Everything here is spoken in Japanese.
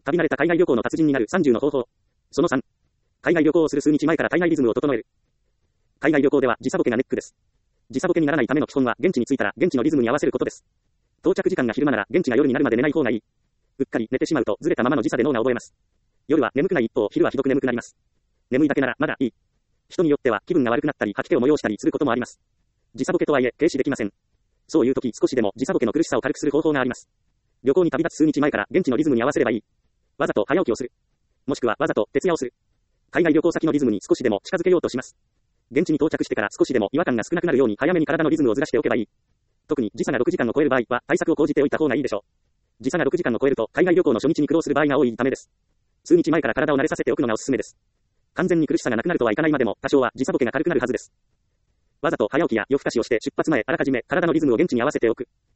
旅慣れた海外旅行の達人になる30の方法。その3。海外旅行をする数日前から体内リズムを整える。海外旅行では時差ボケがネックです。時差ボケにならないための基本は現地に着いたら現地のリズムに合わせることです。到着時間が昼間なら現地が夜になるまで寝ない方がいい。うっかり寝てしまうとずれたままの時差で脳が覚えます。夜は眠くない一方、昼はひどく眠くなります。眠いだけならまだいい。人によっては気分が悪くなったり吐き気を催したりすることもあります。時差ボケとはいえ停止できません。そういう時少しでも時差ボケの苦しさを軽くする方法があります。旅行に旅立つ数日前から現地のリズムに合わせればいい。わざと早起きをする。もしくはわざと徹夜をする。海外旅行先のリズムに少しでも近づけようとします。現地に到着してから少しでも違和感が少なくなるように早めに体のリズムをずらしておけばいい。特に時差が6時間を超える場合は対策を講じておいた方がいいでしょう。時差が6時間を超えると海外旅行の初日に苦労する場合が多いためです。数日前から体を慣れさせておくのがおすすめです。完全に苦しさがなくなるとはいかないまでも多少は時差ボケが軽くなるはずです。わざと早起きや夜更かしをして出発前あらかじめ体のリズムを現地に合わせておく。